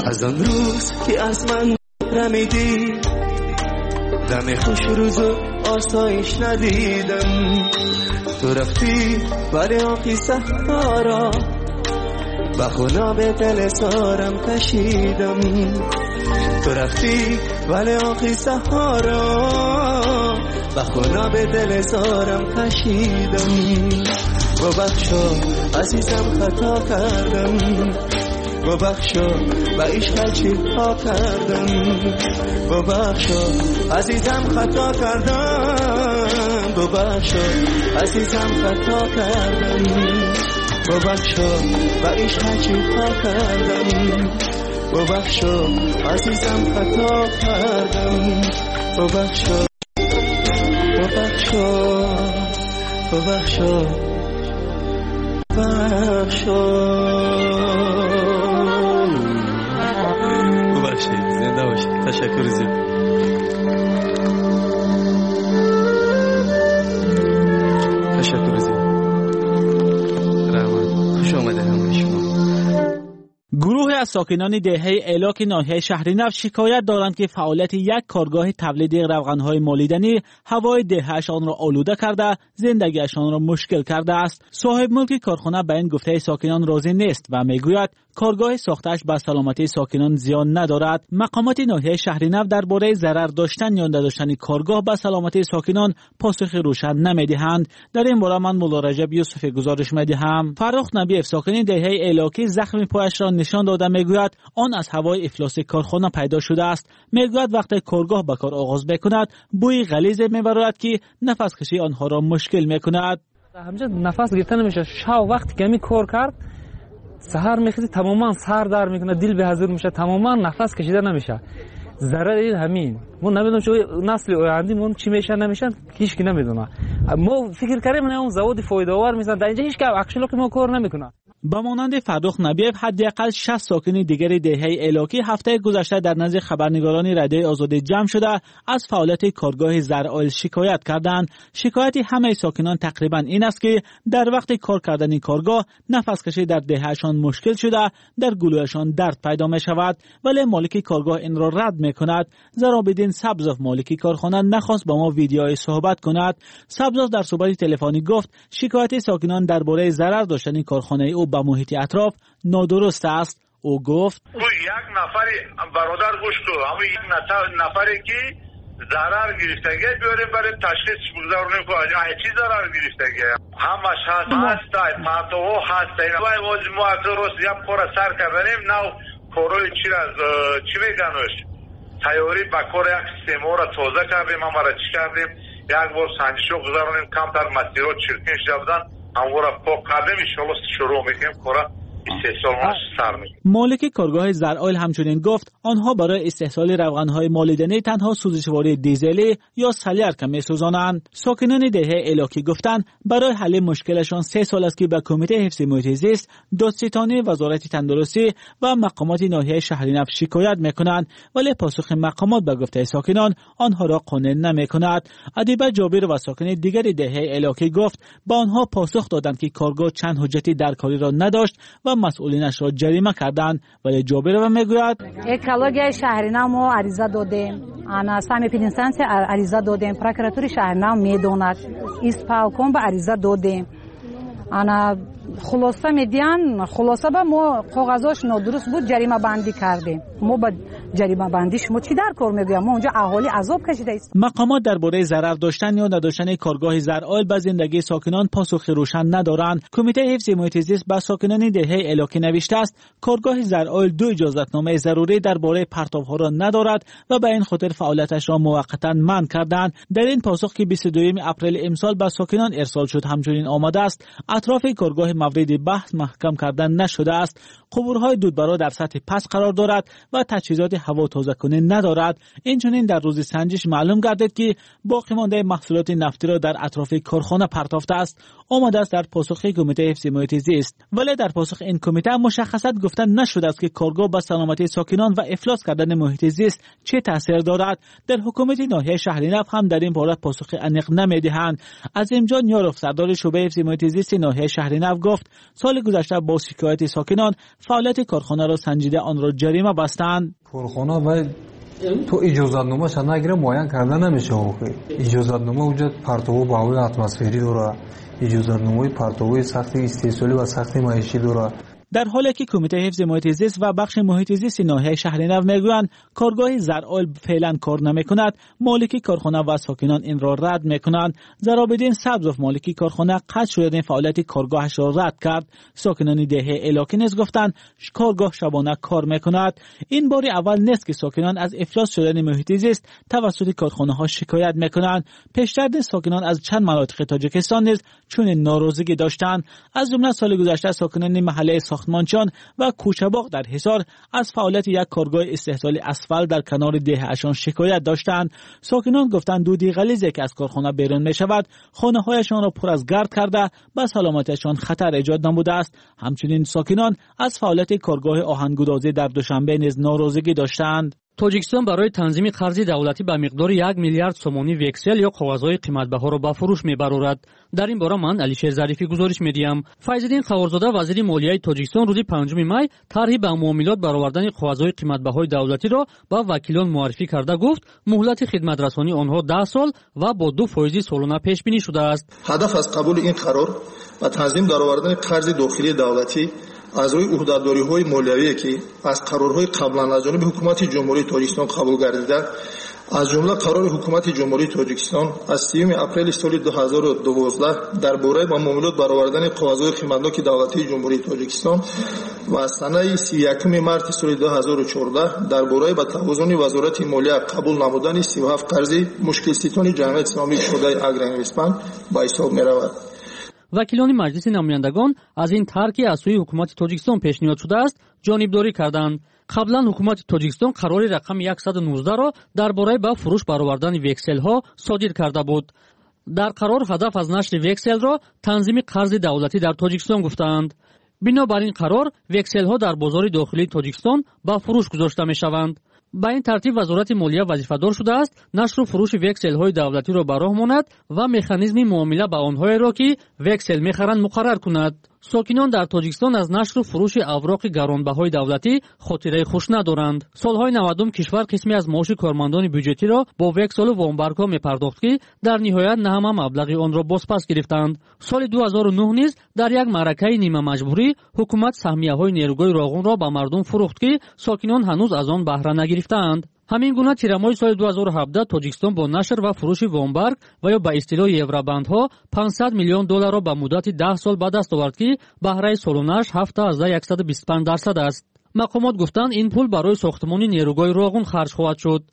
از آن روز که از من رمیدی دم خوش روز و آسایش ندیدم. تو رفتی ولی آخی سهارا با خوناب دل سارم کشیدم. تو رفتی ولی آخی سهارا با خوناب دل سارم کشیدم. ببخشا عزیزم خطا کردم، ببخشا با عشق چی ها کردم. ببخشا عزیزم خطا کردم، ببخشا عزیزم خطا کردم. ببخشا با عشق چی ها کردم. ببخشا عزیزم خطا کردم. ببخشا ببخشا ببخشا ببخشید. زنده باشید. تشکر زیاد. تشکر زیاد. رحمت. خوش آمده همه شما. گروه از ساکنان دهه ایلاک ناحیه شهرینف شکایت دارند که فعالیت یک کارگاه تولید روغن‌های مالیدنی هوای دهه‌شان را آلوده کرده، زندگیشان را مشکل کرده است. صاحب ملک کارخانه به این گفته ساکنان راضی نیست و میگوید کارگاه ساختش به سلامتی ساکنان زیان ندارد. مقامات ناحیه شهرینف درباره ضرر داشتن یا نداشتن کارگاه به سلامتی ساکنان پاسخ روشن نمیدهند. در این باره من مولا رجب یوسف گزارش میدهم. فرخ نبیف ساکن دهه ایلاکی زخم پایش را نشان داده میگوید آن از هوای افلاس کارخانه پیدا شده است. میگوید وقتی کارگاه به کار آغاز میکند بوی غلیظ میبرد که نفس کشی آنها را مشکل میکند. همینجا نفس گرفته نمیشه. شب وقتی که می کار کرد سحر میخیزی تماما سر در میکنه، دل به حضور میشه، تماما نفس کشیده نمیشه. ضرر همین ما نمیدونم چه نسل آینده مون چی میشه نمیشن هیچ کی نمیدونه. ما فکر کردیم اون زواد فایده آور میشن، در اینجا هیچ کی اکشن که ما کار نمیکنه. به مانند فرخ نبیف حداقل 60 ساکن دیگر دهه ایلاکی هفته گذشته در نزد خبرنگاران رادیوی آزادی جمع شده از فعالیت کارگاه زرآیل شکایت کردند. شکایت همه ساکنان تقریبا این است که در وقت کار کردن این کارگاه نفس کشی در دههشان مشکل شده، در گلویشان درد پیدا می شود، ولی مالک کارگاه این را رد می کند. زرابدین سبزوف مالک کارخانه نخواست با ما ویدیوی صحبت کند. سبزوف در صحبت تلفنی گفت شکایت ساکنان درباره ضرر داشتن کارخانه او به محیط اطراف نادرست است. او گفت یک نفر برادر گوش کو همون یک نفری که ضرر گرفتگی بیاریم برای تشخیص بگذارونیم که چی ضرر گرفتگی همش هست ماتو هست. این ما درست یک کار سر کردیم نو کارای چی میگنوش تیاری با کار یک سیمو را تازه کردیم. ما را چی کردیم یک بار سنجشو گذارونیم کمتر مسیرات چرکین شدن همون را پاک کردیم انشالله شروع میکنیم کارا استحصال سر میکنیم. مالک کارگاه زرآیل همچنین گفت آنها برای استحصال روغنهای مالیدنی تنها سوزشواری دیزلی یا سلیرک میسوزانند. ساکنان دهه ایلاکی گفتند برای حل مشکلشان 3 سال است که به کمیته حفظ محیط زیست، دادستانی، وزارت تندرستی و مقامات ناحیه شهرینف شکایت میکنند، ولی پاسخ مقامات به گفته ساکنان آنها را قانع نمیکند. ادیبه جابر و ساکن دیگر دهه ایلاکی گفت با آنها پاسخ دادند که کارگاه چند حجتی در کاری را نداشت و مسئولینش را جریمه کردند، ولی جابر میگوید اکولوژی شهرینف ما عریضه دادیم، انا سامی پینستانس عریضه دادیم، پروکراتوری شهرینف میدوند، اسپالکوم به عریضه دادیم. انا خلاصه میدین خلاصه با ما کاغذاش نادرست بود جریمه بندی کردیم. ما با جریمه بندی شما چی در کار میگویم؟ ما اونجا اهالی عذاب کشیده است. مقامات درباره ضرر داشتن یا نداشتن کارگاه زرآیل به زندگی ساکنان پاسخ روشن ندارند. کمیته حفظ محیط زیست به ساکنان دهه ایلاکی نوشته است کارگاه زرآیل 2 اجازتنامه ضروری درباره پرتاب‌ها را ندارد و به این خاطر فعالیتش را موقتا منع کردند. در این پاسخ که 22 اپریل امسال به ساکنان ارسال شد همچنین آمده است اطراف کارگاه مورد بحث محکم کردن نشده است. قبورهای دودبرا در سطح پست قرار دارد و تجهیزات هوا تازه کننده ندارد. اینچنین در روز سنجش معلوم گردید که باقی مانده محصولات نفتی را در اطراف کارخانه پرتافته است. آمده است در پاسخ کمیته حفظ محیط زیست، ولی در پاسخ این کمیته مشخصاً گفتن نشده است که کارگاه به سلامتی ساکنان و افلاس کردن محیط زیست چه تاثیر دارد. در حکومت ناحیه شهرینف هم در این باره پاسخ عمیق نمیدهند. عظیم جان یاروف سردار شعبه حفظ محیط زیست ناحیه شهرینف گفت سال گذشته با شکایت ساکنان فعالیت کارخانه را سنجیده آن را جریمه بستند. کارخانه و تو اجازتنامه شان نگیره معین کرده نمیشه. اجازتنامه اونجا پرتو هوای اتمسفری داره، اجازتنامه پرتو سخت استحصالی و سخت معیشی داره. در حالی که کمیته حفظ محیط زیست و بخش محیط زیست ناحیه شهر نو میگویند کارگاه زرآل فعلا کار نمیکند، مالک کارخانه و ساکنان این را رد میکنند. ضرابالدین سبزوف مالک کارخانه قطع شدن فعالیت کارگاهش را رد کرد. ساکنان دهه الاکی نیز گفتند کارگاه شبانه کار میکند. این بار اول نیست که ساکنان از افلاس شدن محیط زیست توسط کارخانه ها شکایت میکنند. پیشتر ساکنان از چند مناطق تاجیکستان نیز چون ناراضگی داشتند. از جمله سال گذشته ساکنان محله ساختمانچان و کوچه‌باغ در حصار از فعالیت یک کارگاه استحصال اسفل در کنار دهه‌شان شکایت داشتند. ساکنان گفتند دودی غلیظی که از کارخانه بیرون می‌شود خانه‌هایشان را پر از گرد کرده به سلامتیشان خطر ایجاد نموده است. همچنین ساکنان از فعالیت کارگاه آهن‌گدازی در دوشنبه نیز ناراضگی داشتند. توجیکستان برای تنظیم قرض دولتی به مقدار 1 میلیارد سومانی وکسل یا کاغذهای قیمت‌بها را به فروش می‌برد. در این باره من علیشیر ظریفی گزارش می‌دهم. فیض‌الدین خاورزاده وزیر مالیه توجیکستان روز 5 می طرحی به معاملات برآوردن کاغذهای قیمت‌بهای دولتی را به وکیلان معرفی کرده گفت مهلت خدمت‌رسانی آنها 10 سال و با 2% سالانه پیش بینی شده است. هدف از قبول این قرار و تنظیم درآوردن قرض داخلی دولتی از روی عهده‌داری‌های مالیویی که از قرارهای قبلا از جانب حکومت جمهوری تاجیکستان قبول گردیده، از جمله قرار حکومت جمهوری تاجیکستان از 30 اپریل سال 2012 درباره با معاملات برآوردن کاغذهای قیمتناک دولتی جمهوری تاجیکستان و از سنه 31 مارس سال 2014 درباره با توازن وزارت مالیه قبول نمودن 37 قرض مشکل ستون جمعیت اسلامی شده اگرانویسپان با حساب می‌رود. وکیلان مجلس نمایندگان از این طرحی از سوی حکومت تاجیکستان پیشنهاد شده است جانبداری کردند. قبلا حکومت تاجیکستان قرار رقم 119 را درباره به فروش برآوردن وکسل ها صادر کرده بود. در قرار هدف از نشر وکسل را تنظیم قرض دولتی در تاجیکستان گفتند. بنابراین قرار وکسل ها در بازار داخلی تاجیکستان به فروش گذاشته می شوند. به این ترتیب وزارت مالیه وظیفه‌دار شده است نشر و فروش وکسل های دولتی را به راه ماند و مکانیزم معامله با آنهایی را که وکسل می‌خرند مقرر کند. ساکنان در تاجیکستان از نشر و فروش اوراق گرانبهای دولتی خاطره خوش ندارند. سالهای 90 کشور قسمی از معاش کارمندان بودجتی را با وکسل و وامبرگ‌ها می‌پرداخت که در نهایت نه همه مبلغ آن را بازپس گرفتند. سال 2009 نیز در یک معرکه نیمه مجبوری حکومت سهمیه‌های نیروگاه راغون را به مردم فروخت که ساکنان هنوز از آن بهره نگرفتند. همین گونه تیرمای سال 2017 تاجیکستان با نشر و فروش وامبرگ و یا به اصطلاح یورابندها 500 میلیون دلار را به مدت 10 سال به دست آورد که بهره سالانه‌اش 7.125% است. مقامات گفتند این پول برای ساختمان نیروگاه راغون خرج خواهد شد.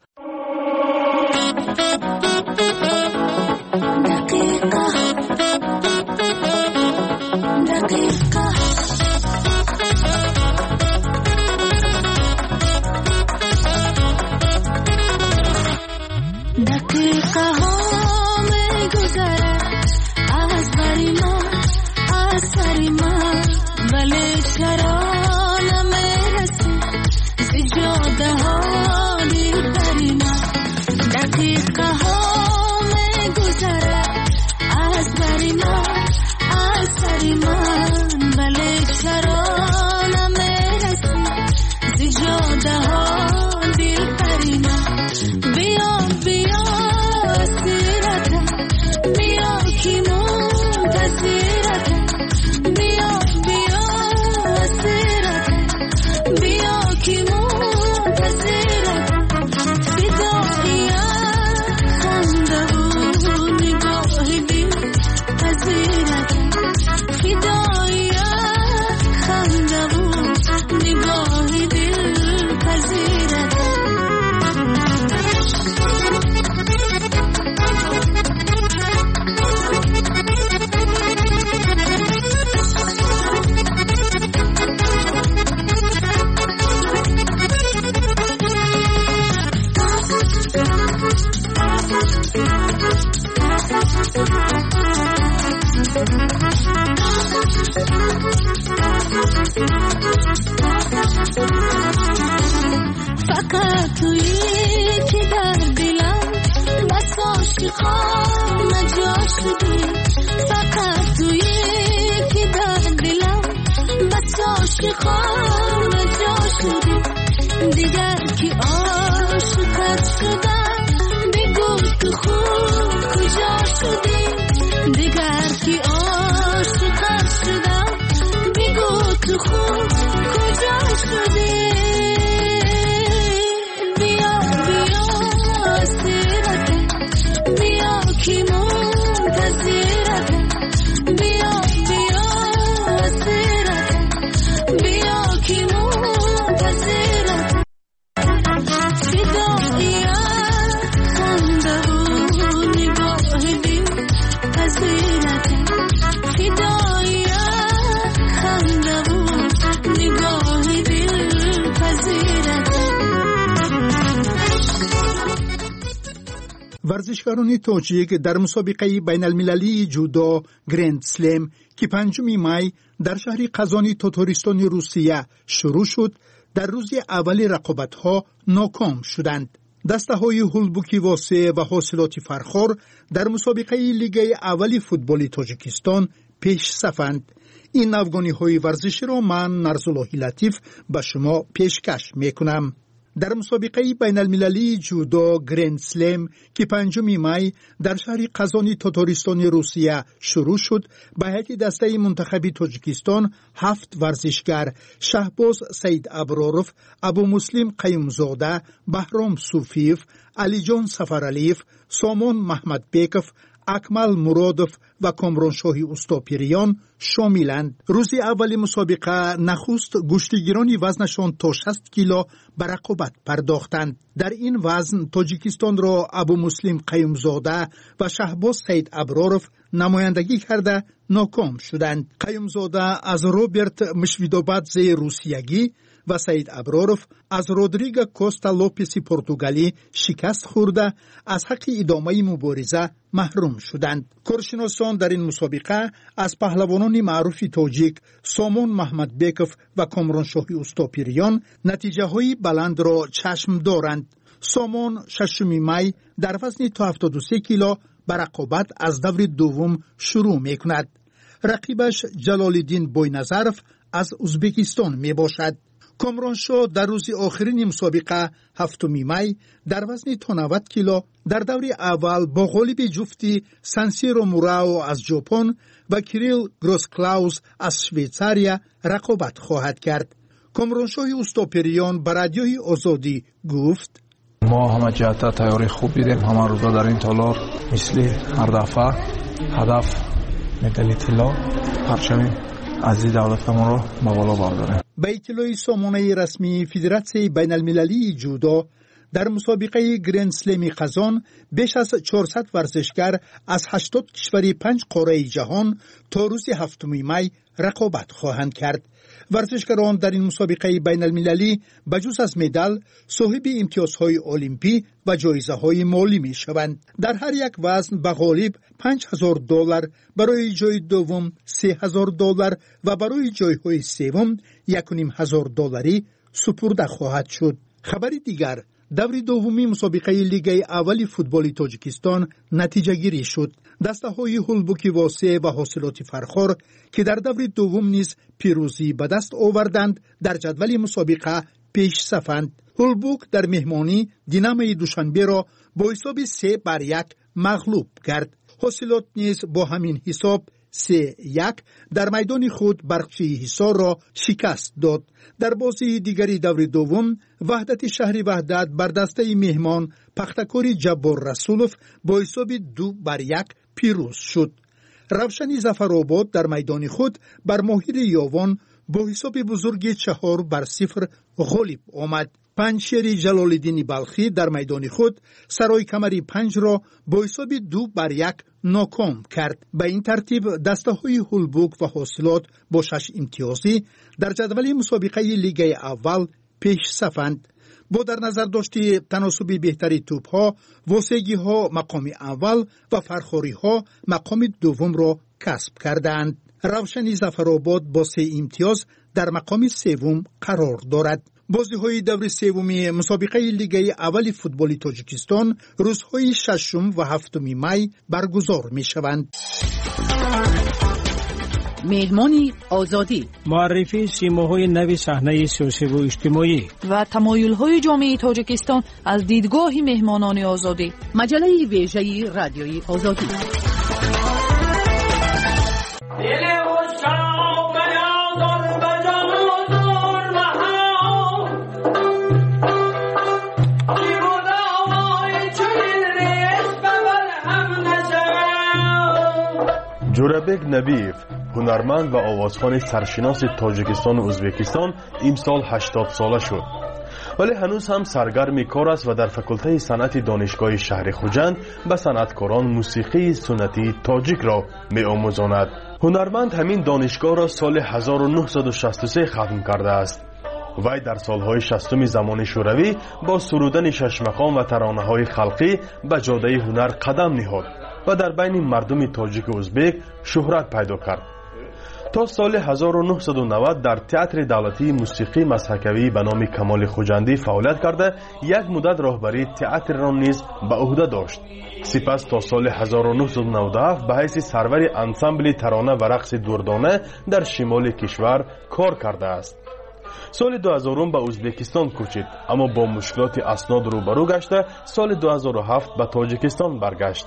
فقط تویی که در دلم بس عاشقانه جا شدی. فقط تویی که در عاشقان جا شدیم دیگر که عاشقت شدم بگو تو خوب کجا شدیم دیگر که عاشقت شدم بگو تو خوب کجا شدیم بیا بیا سیرته بیا که منتظرته بیا بیا سیرته بیا که منتظرته فدایا خنده و نگاه دل پذیرته فدایا خنده و نگاه دل پذیرته. ورزشکاران تاجیک در مسابقه بین المللی جودو گرند سلم که 5 می در شهر قزانی تاتارستان روسیه شروع شد در روز اول رقابت‌ها ناکام شدند. دسته‌های هولبوکی واسه و حاصلات فرخار در مسابقه لیگ اول فوتبال تاجیکستان پیش صفند. این افغانی‌های ورزشی را من نرزالله لطیف به شما پیشکش میکنم. در مسابقه بین المللی جودو گرند سلم که 5 می در شهر قزانی تاتارستان روسیه شروع شد به هیئت دسته منتخب تاجیکستان 7 ورزشگر شهباز سید ابراروف، ابو مسلم قیومزاده، بهرام صوفیف، علی جان سفرعلیف، سامان محمد بیکف، اکمل مرادوف و کامرانشاهی استاپیریان شاملند. روز اول مسابقه نخست گشتگیران وزنشان تا 60 کیلو به رقابت پرداختند. در این وزن تاجیکستان را ابو مسلم قیومزاده و شهباز سید ابراروف نمایندگی کرده ناکام شدند. قیومزاده از روبرت مشویدوبادزه روسیگی و سید ابراروف از رودریگو کوستا لوپسی پرتغالی شکست خورده از حق ادامه مبارزه محروم شدند. کارشناسان در این مسابقه از پهلوانان معروف تاجیک سامان محمد بیکف و کامرانشاهی استاپیریان نتیجه های بلند را چشم دارند. سامان 6 می در وزن تا 73 کیلو به رقابت از دور دوم شروع می کند. رقیبش جلالالدین بوینظرف از ازبکستان می باشد. کامرانشاه در روز آخرین مسابقه 7 می در وزن تا 90 کیلو در دور اول با غالب جفتی سانسیرو موراو از ژاپن و کریل گروسکلاوز از شویتزاریا رقابت خواهد کرد. کامرانشاه استاپیریان به رادیوی آزادی گفت: ما همه جهت تیاری خوب دیدیم. همه روزا در این تالار مثل هر دفعه هدف مدال طلا پرچم عزیز دولتمون رو به بالا برداریم. به اطلاع سامانه رسمی فدراسیون بین المللی جودو در مسابقه گرند سلم قزان بیش از 400 ورزشگر از 80 کشور 5 قاره جهان تا روز 7 می رقابت خواهند کرد. ورزشکاران در این مسابقه بین المللی بجز از مدال صاحب امتیازهای المپی و جایزه‌های مالی می شوند. در هر یک وزن به غالب $5,000، برای جای دوم $3,000 و برای جایهای سوم $1,500 سپرده خواهد شد. خبر دیگر: دور دومی مسابقه لیگ اول فوتبال تاجیکستان نتیجه گیری شد. دسته‌های هولبوکی واسه و حاصلات فرخار که در دور دوم نیز پیروزی به دست آوردند در جدول مسابقه پیش صفند. هولبوک در مهمانی دیناموی دوشنبه را با حساب 3-1 مغلوب کرد. حاصلات نیز با همین حساب 3-1 در میدان خود برقچی حصار را شکست داد. در بازی دیگری دور دوم وحدت شهر وحدت بر دسته مهمان پختکار جبار رسولوف با حساب 2-1 پیروز شد. روشنی ظفرآباد در میدان خود بر ماهیر یاوان با حساب بزرگ 4-0 غالب آمد. پنجشیر جلالالدین بلخی در میدان خود سرای کمری 5 را با حساب 2-1 ناکام کرد. به این ترتیب دسته‌های هولبوک و حاصلات با 6 امتیازی در جدول مسابقه لیگ اول پیش صفند. با در نظر داشتی تناسب بهتری توپ‌ها، واسگی‌ها مقام اول و فرخاری‌ها مقام دوم را کسب کردند. روشنی ظفرآباد با 3 امتیاز در مقام سوم قرار دارد. بازی‌های دور سوم مسابقه لیگ اول فوتبال تاجیکستان روزهای 6 و 7 می برگزار می‌شوند. مهمانی آزادی، معرفی سیماهای نوی صحنه سیاسی و اجتماعی و تمایل‌های جامعه تاجیکستان از دیدگاه مهمانان آزادی. مجله ویژه رادیوی آزادی. جورابک نبیف، هنرمند و آوازخوان سرشناس تاجیکستان و ازبکستان، امسال 80 ساله شد. ولی هنوز هم سرگرم کار است و در فاکولته صنعت دانشگاه شهر خوجند به صنعتکاران موسیقی سنتی تاجیک را می‌آموزاند. هنرمند همین دانشگاه را سال 1963 ختم کرده است. وی در سالهای 60 زمان شوروی با سرودن شش مقام و ترانه‌های خلقی به جاده هنر قدم نهاد و در بین مردم تاجیک و ازبک شهرت پیدا کرد. تا سال 1990 در تئاتر دولتی موسیقی مسحکوی به نام کمال خوجندی فعالیت کرده یک مدت راهبری تئاتر را نیز به عهده داشت. سپس تا سال 1997 به حیث سرور انسامبل ترانه و رقص دردانه در شمال کشور کار کرده است. سال 2000 به ازبکستان کوچید، اما با مشکلات اسناد روبرو گشته سال 2007 به تاجیکستان برگشت.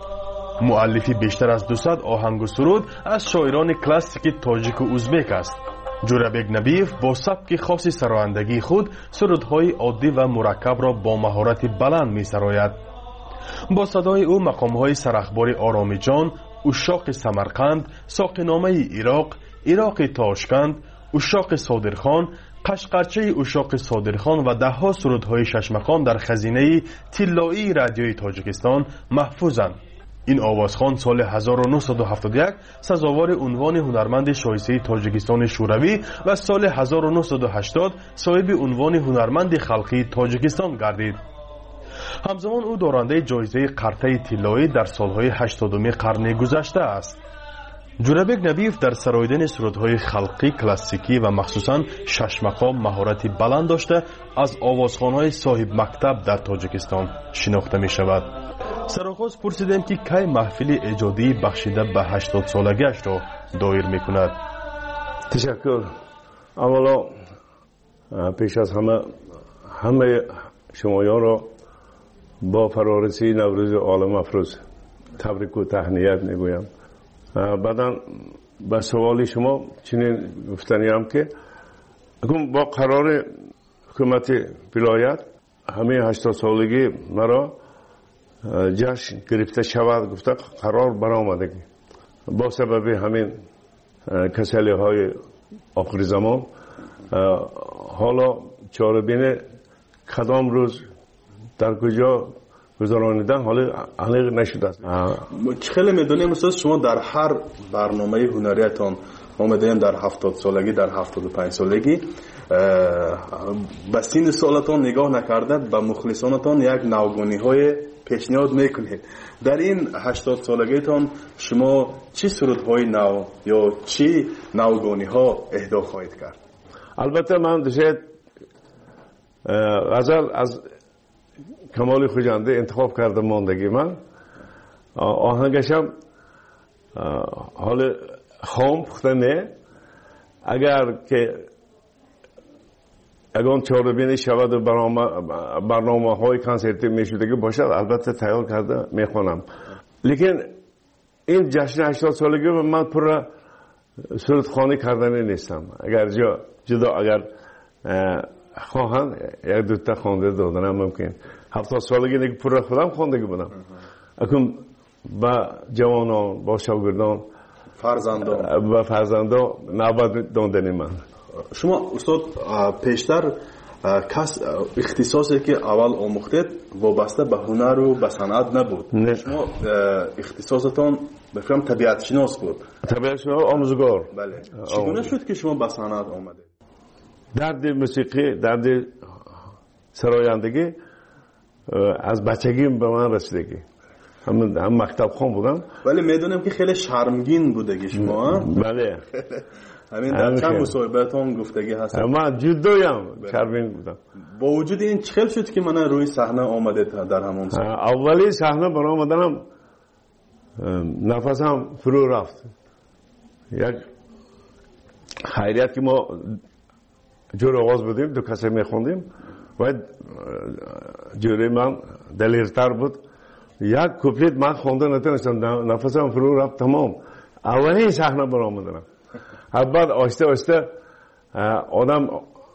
مؤلفی بیشتر از 200 آهنگ و سرود از شاعران کلاسیک تاجیک و ازبک است. جورابک نبیف با سبک خاص سرایندگی خود سرودهای عادی و مرکب را با مهارت بلند می سراید. با صدای او مقامهای سرخبار آرامی جان، اشاق سمرقند، ساقینامه عراق، عراق تاشکند، اشاق صادرخان، قشقرچه اشاق صادرخان و دهها سرودهای شش مقام در خزینه طلایی رادیوی تاجیکستان محفوظند. این آوازخوان سال 1971 سزاوار عنوان هنرمند شایسته تاجیکستان شوروی و سال 1980 صاحب عنوان هنرمند خلقی تاجیکستان گردید. همزمان او دارنده جایزه قرطه طلایی در سالهای 80 قرن گذشته است. جورابک نبیف در سراییدن سرودهای خلقی کلاسیکی و مخصوصاً شش مقام مهارتی بلند داشته از آوازخوان‌های صاحب مکتب در تاجیکستان شناخته می شود. سرآغاز پرسیدم که کی محفل ایجادی بخشیده به 80 سالگیش را دایر می کند. تشکر. اولا پیش از همه شمایان را با فرارسی نوروز عالم افروز تبریک و تهنیت می گویم. بعدا به سوال شما چنین گفتنیم که با قرار حکومت ولایت همه 80 سالگی مرا جشن گرفته شود گفته قرار برآمدگی با سبب همین کسلی های آخر زمان حالا چاره‌بین کدام روز در کجا گذرانیدن حالا علق نشده است. خیلی میدونیم استاد شما در هر برنامه هنریتان ما میدونیم در 70 سالگی در 75 سالگی به سن سالتان نگاه نکرده به مخلصانتان یک نوگانی های پیشنهاد میکنید. در این 80 سالگیتان شما چی سرودهای نو یا چی نوگانی ها اهدا خواهید کرد؟ البته من دوست غزل از کمال خوجنده انتخاب کردم ماندگی من آهنگشم حال خام پخته نه اگر که اگه چاره‌بینی شود و برنامه های کنسرتی میشودگی باشد البته تیار کرده میخونم. لیکن این جشن 80 سالگی من پر سرودخوانی کردن نیستم. اگر جدا اگر خواهند یک دوتا خوانده دادنم ممکن 70 سالگی دیگه پر خودم خواندگی بودم. اکنون با جوانان با شاگردان فرزندان نوبت دادن من. شما استاد پیشتر اختصاصی که اول آموختید وابسته به هنر و به صنعت نبود. شما اختصاصتان بفهم طبیعت شناس بود. طبیعت شناس آموزگار. بله. چگونه شد که شما به صنعت آمدید؟ درد موسیقی درد سرایندگی از بچگی به من رسیدگی هم مکتب خون بودم. ولی میدونم که خیلی شرمگین بودگی شما. بله. همین در چند مصاحبه‌تان گفتگی هست. من جدویم شرمگین بودم. با وجود این چه شد که من روی صحنه آمده در همون سال؟ اولی صحنه برآمدنم نفسم فرو رفت. یک خیریت که ما جور آواز بودیم، دو کسی میخوندیم و جوری من دلیرتر بود. یک کوپلیت من خونده نتونستم، نفسم فرو رفت تمام. اولین صحنه برآمدم. بعد آسته آسته آدم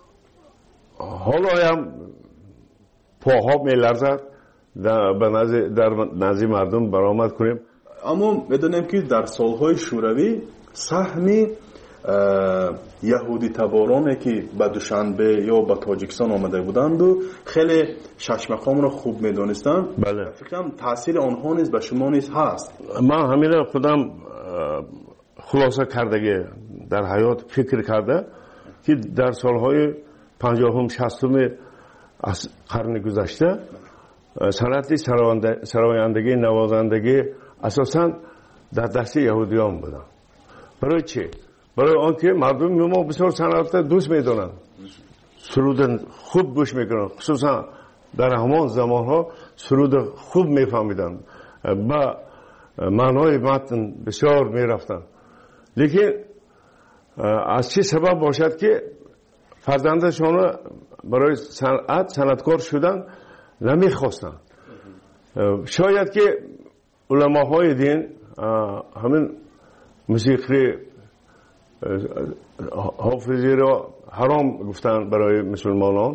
حالا هم پاها میلرزد در نزد مردم برآمد کنیم. اما میدونیم که در سالهای شوروی سهم یهودی تبارانی که به دوشنبه یا به تاجیکستان آمده بودند و خیلی ششمقام را خوب میدونستند. بله. فکرم تاثیر آنها نیز به شما نیز هست. من همین خودم خلاصه کردگی در حیات فکر کرده که در سالهای 50 60 از قرن گذشته صنعت سرایندگی نوازندگی اساساً در دست یهودیان بودن. برای چی؟ برای آنکه مردم ما بسیار صنعت دوست میدونن، سرود خوب گوش میکنن، خصوصا در همان زمانها سرود خوب میفهمیدن، با معنای متن بسیار میرفتن. لیکن از چه سبب باشد که فرزندشان برای صنعتکار شدن نمیخواستن؟ شاید که علماهای دین همین موسیقی حافظی را حرام گفتن برای مسلمانان،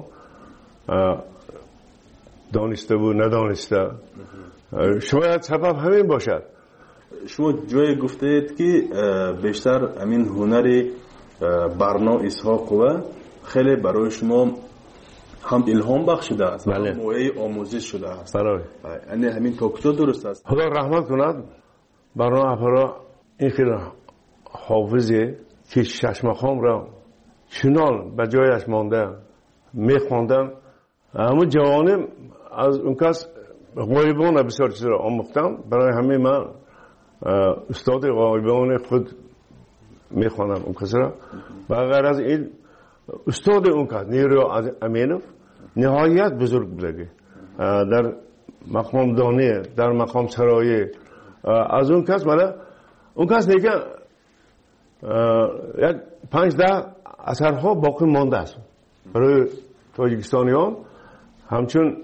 دانسته و ندانسته. شاید سبب همین باشد. شما جای گفتید که بیشتر همین هنر برنا اسحاق و خیلی برای شما هم الهام بخشیده است، بله. هم موعظه آموزش شده است. برای یعنی همین توکتو درست است. خدا رحمت کند برنا اپرا این خیلی حافظی که ششمقام را چنان به جایش مانده میخواندن. اما جوانم از اون کس غایبان بسیار چیز را آموختم. برای همه من استاد غایبان خود میخوانم اون کس را. و غیر از این استاد اون کس نیرو امینوف نهایت بزرگ بودگی در مقام دانه، در مقام سرایی. از اون کس مالا اون کس دیگه یک 5-10 اثرها باقی مانده است برای تاجیکستانیان، همچون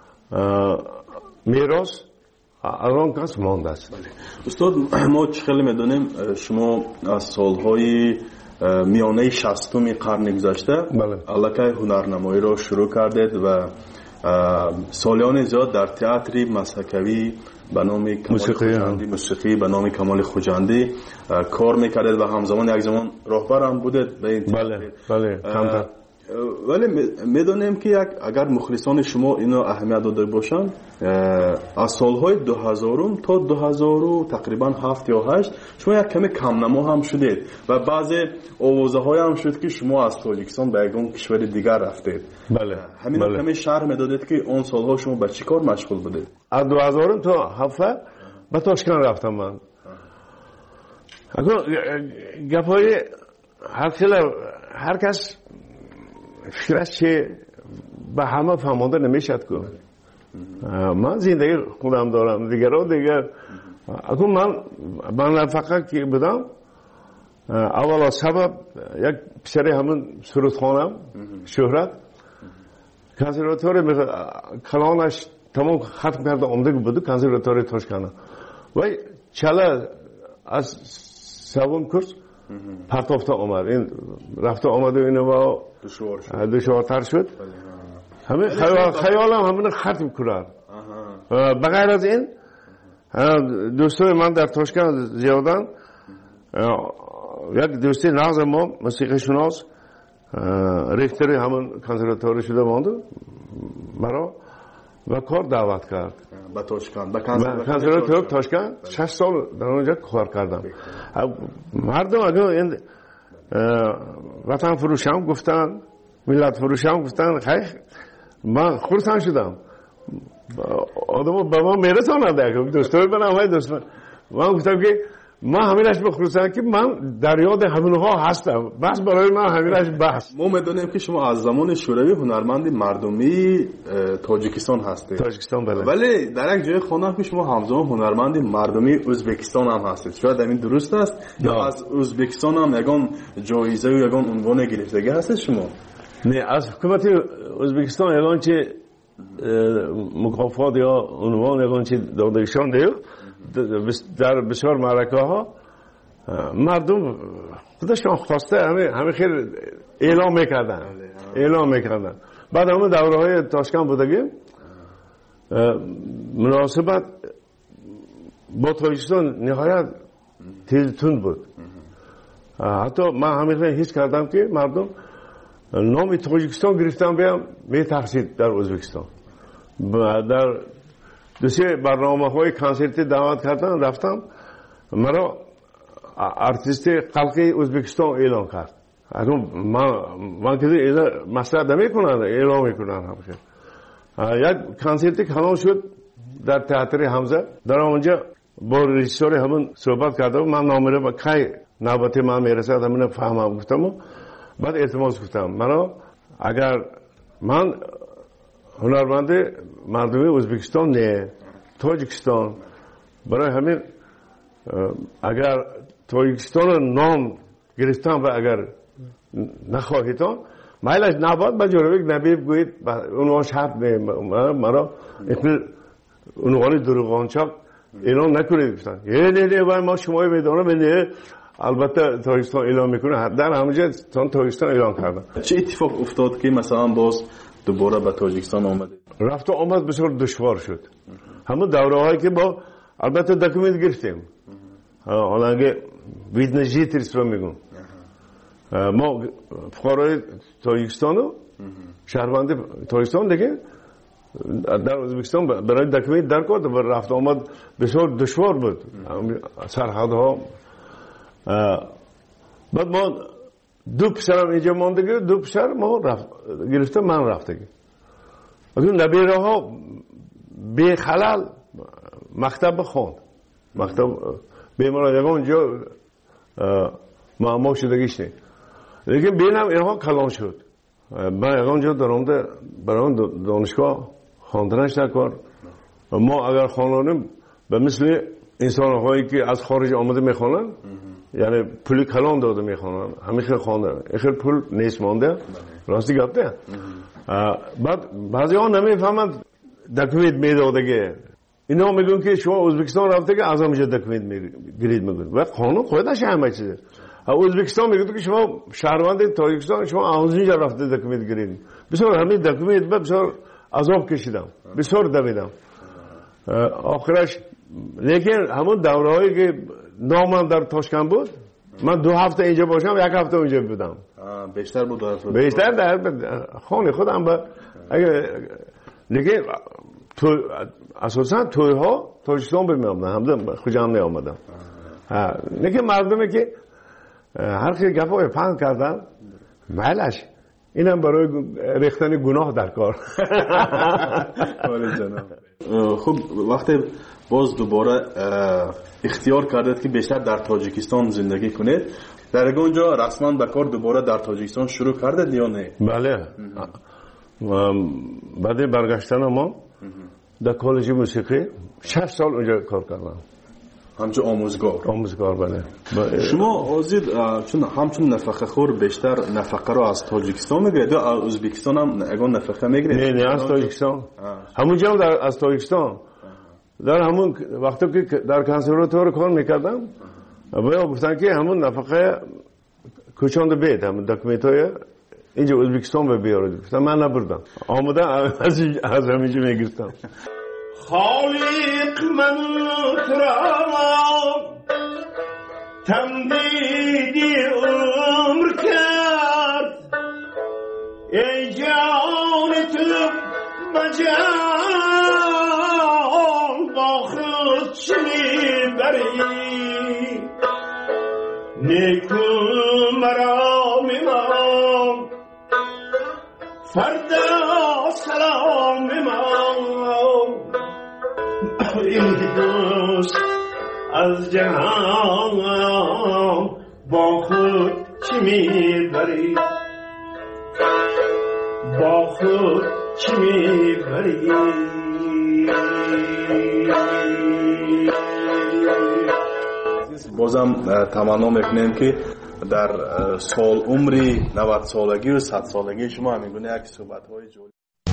میراث از آن کس مانده است. استاد ما خیلی میدونیم شما از سالهای میانه 60 قرن گذشته الکی هنرنمایی را شروع کردید و سالیان زیاد در تئاتر مسکوی به نام موسیقی به نام کمال خوجندی کار میکردید و همزمان یک زمان راهبر هم بودید به این بله بله. ولی میدونیم که اگر مخلصان شما اینو اهمیت داده باشن، از سالهای 2000 تا 2000 تقریبا 7 یا 8 شما یک کمی کم نما هم شدید و بعضی آوازه های هم شد که شما از تاجیکستان به یک کشور دیگر رفتید. بله. همین بله. کمی شرح میدادید که اون سالها شما به چی کار مشغول بودید؟ از 2000 تا 7 به تاشکند رفتم من. گپای هر کس فکرش چه به همه فهمانده نمیشد که من زندگی خودم دارم، دیگر اگه من فقط که بودم اولا سبب یک پسری همون سرودخانم شهرت کنسرواتوری کلانش تمام ختم کرده آمده بود کنسرواتوری تاشکند و چله از سوم کورس پرتافته آمد. این رفته آمده اینو دشوارتر شد. همین خیالم همین ختم کرد. بغیر از این دوستای من در تاشکند زیادن. یک دوستی نغز ما موسیقی شناس ریختری همون کنسرواتوری شده مانده مرا و کار دعوت کرد به تاشکند، به کنسرواتوری تاشکند. 6 سال در اونجا کار کردم. مردم اگه این وطن فروشم گفتن، ملت فروشم گفتن، خیلی من خرسان شدم. آدم با من میرسانند دوستای من همه دوست من گفتم که من همینش بخصوصا که من در یاد همونها هستم، بس برای من همینش بحث. ما میدونیم که شما از زمان شوروی هنرمند مردمی تاجیکستان هستید. تاجیکستان بله. ولی در یک جای خوندم که شما همزمان هنرمند مردمی ازبکستان هم هستید. شاید همین درست است؟ یا از ازبکستان هم یگان جایزه و یگان عنوان گرفتگی هستید شما؟ نه، از حکومت ازبکستان یگان چه مکافات یا عنوان یگان چه دادگشان دیو در بسیار معرکه ها مردم خودشان خواسته همه خیلی اعلام میکردن. بعد همه دوره های تاشکند بودگیم مناسبت با تاجیکستان نهایت تند بود. حتی من همیشه حس کردم که مردم نام تاجیکستان گرفتن بیام میترسید در ازبکستان. در دوسیه برنامه های کنسرتی دعوت کردن رفتم، مرا ارتیست خلقی ازبکستان اعلام کرد. من که مسئله نمیکنن اعلام میکنن همشه. یک کنسرتی کلان شد در تئاتر حمزه. در اونجا با رژیسور همون صحبت کردم، من نامره با کی نوبت من میرسد همین فهمم گفتم. بعد التماس گفتم مرا اگر من هنرمند مردمی ازبکستان نه تاجیکستان، برای همین اگر تاجیکستان نام گرفتم و اگر نخواهیدان مایلش نباید با جورویک نبیب گوید عنوان شرط نه، مرا عنوان دروغانچاک اعلام نکنید گفتن. نه باید ما شمایی میدانم نه، البته تاجیکستان اعلام میکنه. در همونجا تاجیکستان اعلام کردن. چه اتفاق افتاد که مثلا باز دوباره به تاجیکستان آمده؟ رفت و آمد بسیار دشوار شد. همون دوره هایی که با البته دکومنت گرفتیم، حالا اگه ویدنجی تریسرا میگم ما فقرای تاجیکستان و شهروند تاجیکستان دیگه در ازبکستان برای دکومنت در کرد و رفت آمد بسیار دشوار بود سرحدها. بعد ما دو پسرم اینجا ماندگی، دو پسر ما گرفتم، من رفتگی. از اون نبیره ها به خلال مکتب خوند، مکتب بیماران یکم اونجا معما شدگیش نه، لیکن بینم اینها کلان شد. من یکم اونجا درآمده برای دانشگاه خواندنش نکرد. ما اگر خوانیم به مثل انسان هایی که از خارج آمده میخوانن، یعنی پولی کلان داده میخوانن، همیشه خوانده اخیر پول نیست مانده، راستی گفته. بعد بعضی ها نمیفهمند دکومنت میدادگه. اینا میگن که شما ازبکستان رفته که از همینجا دکومنت گرید میگن و قانون خودش همه چیزه. ازبکستان میگه که شما شهروند تاجیکستان شما از اینجا رفته دکومنت گرید. بسیار همین دکومنت بسیار عذاب کشیدم، بسیار دویدم. آخرش لیکن همون دورهایی که نامم در تاشکند بود، من 2 هفته اینجا باشم 1 هفته اونجا بودم. بیشتر بود بیشتر در خانه خودم با لیکن اساسا توی ها تاجیکستان بمیامدن، همده خوشم نیامدم. لیکن مردمی که هر خیلی گفای پهن کردن مالش اینم برای ریختن گناه در کار. خب وقتی باز دوباره اختیار کردید که بیشتر در تاجیکستان زندگی کنید، در اونجا رسما به کار دوباره در تاجیکستان شروع کردید یا نه؟ بله. بعد برگشتن ما در کالج موسیقی 6 سال اونجا کار کردم. همچون آموزگار بله. شما آزید چون همچون نفقه خور بیشتر نفقه رو از تاجیکستان میگیرید یا از ازبکستان هم اگه نفقه میگیرید؟ نه از تاجیکستان. همونجا هم از تاجیکستان. در همون وقتی که در کنسرواتوار کار میکردم باید گفتن که همون نفقه کوچانده بید، همون دکومنتای اینجا ازبکستان به بیارید. گفتم من نبردم، آمده از همینجا میگرفتم. خالق من ترام تمدیدی عمر کرد، ای جان تو بجان با خود چی بری، نیکو مرا میمان فردا سلام میمان. این دوست از جهان با خود چی میبری با خود چی میبری بازم تمنا میکنیم که در سال عمری 90 سالگی و 100 سالگی شما همین گونه یک صحبت های